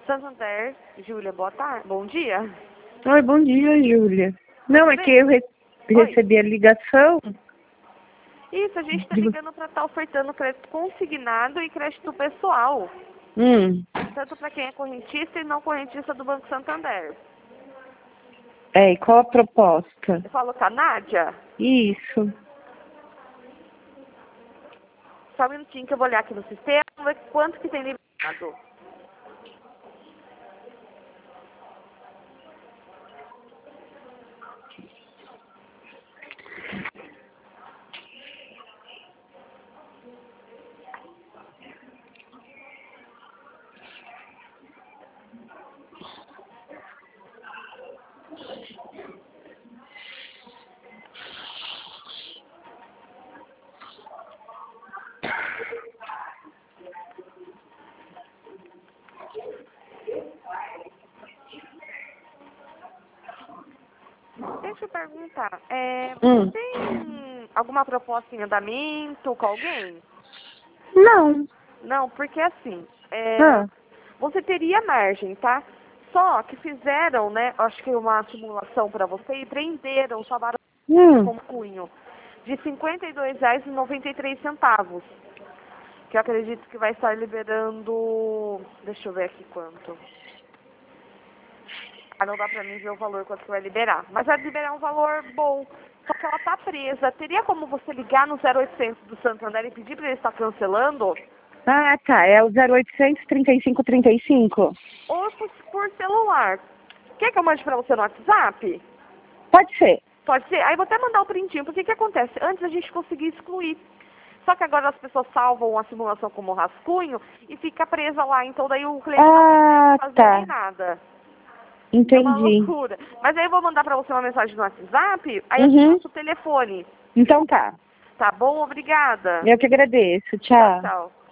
Santander, Júlia, boa tarde. Bom dia. Oi, bom dia, Júlia. Não, é que eu recebi a ligação. Isso, a gente está ligando para estar ofertando crédito consignado e crédito pessoal. Tanto para quem é correntista e não correntista do Banco Santander. É, e qual a proposta? Eu falo com a Nádia? Isso. Só um minutinho que eu vou olhar aqui no sistema, ver quanto que tem liberado. Deixa eu perguntar, você tem alguma proposta em andamento com alguém? Não. Não, porque assim, você teria margem, tá? Só que fizeram, né, acho que uma simulação para você e prenderam sua vara com cunho de R$ 52,93, que eu acredito que vai estar liberando, deixa eu ver aqui quanto. Não dá pra mim ver o valor quanto que vai liberar, mas vai liberar um valor bom, só que ela tá presa. Teria como você ligar no 0800 do Santander e pedir pra ele estar cancelando? Ah, tá. É o 0800 3535? Ou por celular. Quer que eu mande pra você no WhatsApp? Pode ser. Pode ser? Aí eu vou até mandar o printinho, porque o que acontece? Antes a gente conseguia excluir. Só que agora as pessoas salvam a simulação como rascunho e fica presa lá, então daí o cliente não consegue fazer nem nada. Entendi. É uma loucura. Mas aí eu vou mandar pra você uma mensagem no WhatsApp, aí eu passo o telefone. Então tá. Tá bom? Obrigada. Eu que agradeço. Tchau, Tchau. tchau.